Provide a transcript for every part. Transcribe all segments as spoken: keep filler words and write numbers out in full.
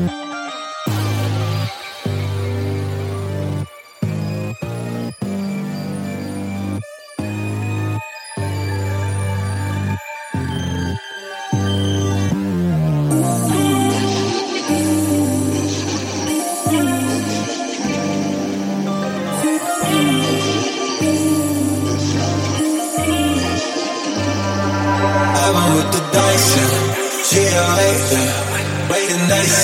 With the dice, yeah. G L A, yeah. Waiting nice.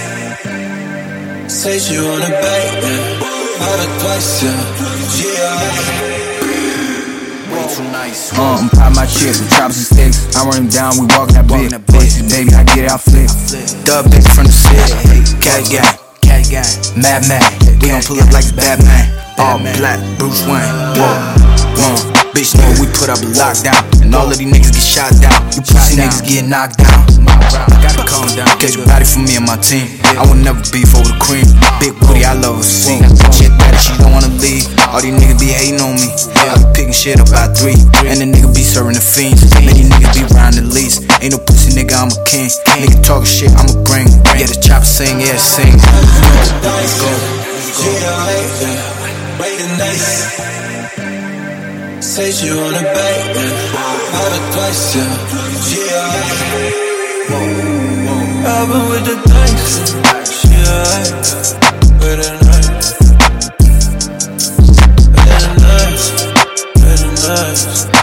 Say she wanna bait, yeah. Out of twice, yeah. G L A. Way too nice. Uh, I'm pop my chips with chops and sticks. I run him down, we walkin' that big. Bitches, baby, I get it, I flip. Dub bitch from the city. Cat gang, cat gang. Mad Mad, we gon' pull up like it's Batman. All black, Bruce Wayne. Whoa, whoa. Bitch, know we put up a lockdown, and all of these niggas get shot down. You pussy niggas get knocked down. Gotta calm down. Catch a body for me and my team. I would never beef over the cream. Big booty, I love her see. Shit that she don't wanna leave. All these niggas be hating on me. I be picking shit up by three, and the nigga be serving the fiends. Many niggas be round the least. Ain't no pussy nigga, I'm a king. Nigga talking shit, I'ma bring. Yeah, the chopper sing, yeah, sing. Waiting nice. Say she wanna bait, yeah. Out of twice, yeah. G L A. I've been with the dice, yeah. With the knife, with the knife, with the knife.